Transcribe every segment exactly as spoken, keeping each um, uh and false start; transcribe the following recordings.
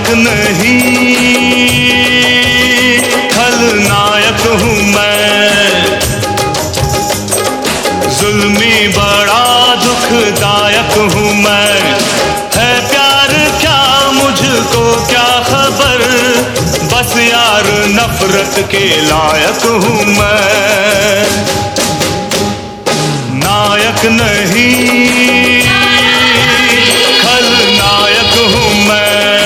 नहीं खलनायक हूँ मैं, जुल्मी बड़ा दुखदायक हूँ मैं। है प्यार क्या मुझको क्या खबर, बस यार नफरत के लायक हूँ मैं। नायक नहीं खलनायक हूँ मैं।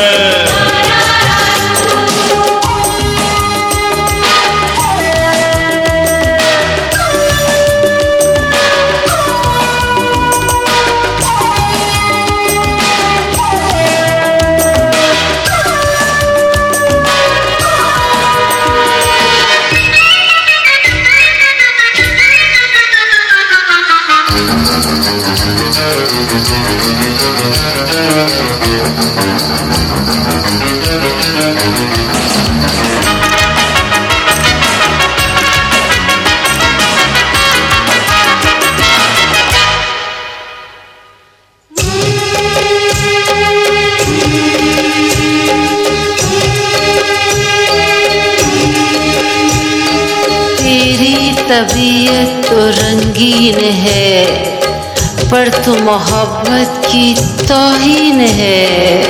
तबीयत तो रंगीन है, पर तू मोहब्बत की तौहीन है।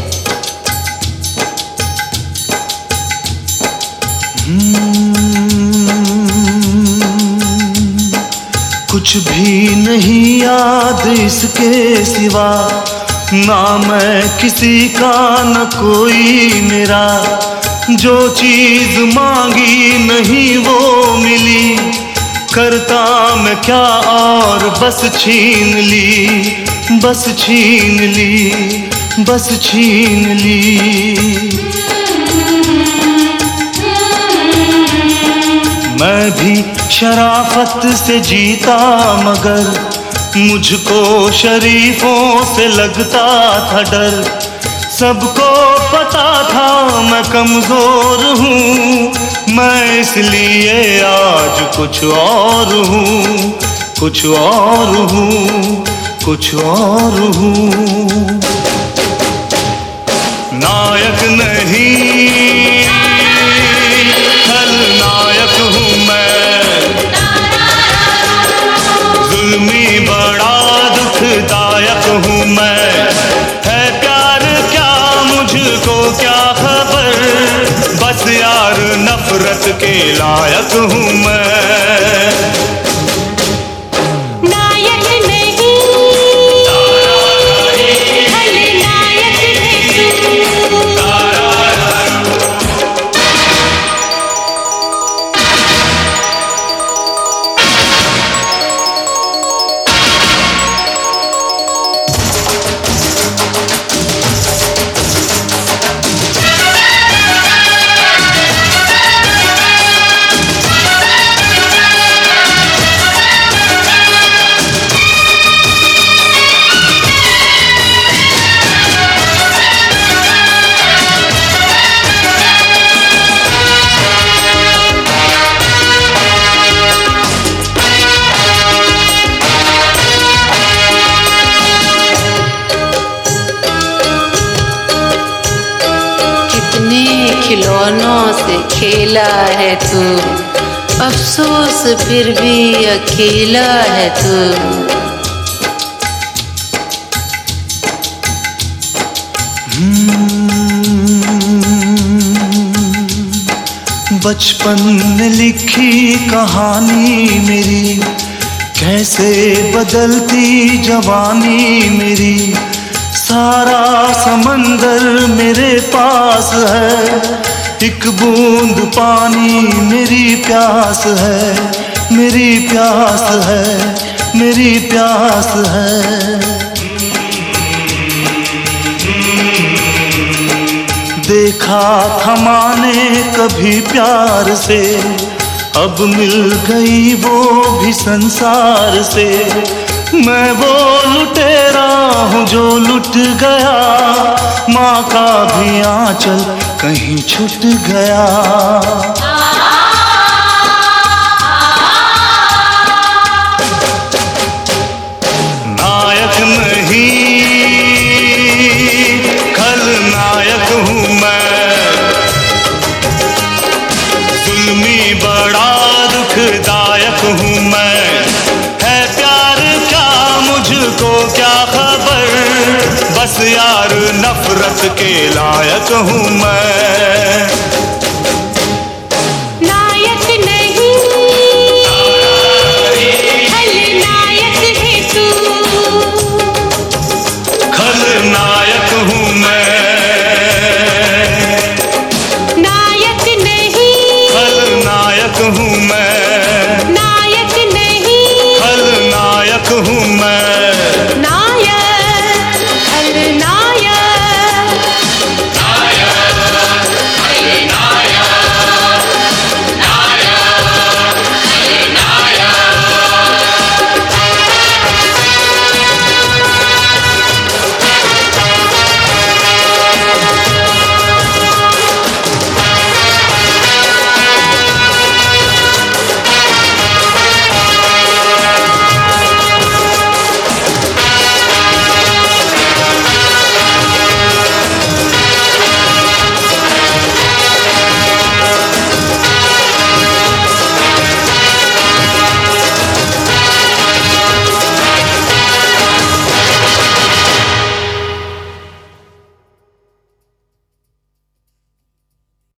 कुछ भी नहीं याद इसके सिवा, ना मैं किसी का न कोई मेरा। जो चीज मांगी नहीं वो मिली, करता मैं क्या और बस छीन ली, बस छीन ली, बस छीन ली। मैं भी शराफत से जीता मगर मुझको शरीफों से लगता था डर। सबको पता था मैं कमजोर हूँ, मैं इसलिए आज कुछ और हूँ, कुछ और हूँ, कुछ और हूँ। नायक नहीं खलनायक हूँ मैं, जुल्मी बड़ा दुखदायक हूँ मैं। है प्यार क्या मुझको क्या खबर, बस यार नफरत के लायक हूँ मैं। खिलौनों से खेला है तू, अफसोस फिर भी अकेला है तू। बचपन में लिखी कहानी मेरी, कैसे बदलती जवानी मेरी। सारा समंदर मेरे पास है, एक बूंद पानी मेरी प्यास है, मेरी प्यास है, मेरी प्यास है। देखा था माने कभी प्यार से, अब मिल गई वो भी संसार से। मैं वो लुटेरा हूँ जो लुट गया, माँ का भी आंचल कहीं छूट गया। नायक नहीं खलनायक हूँ नफरत के लायक हूँ मैं।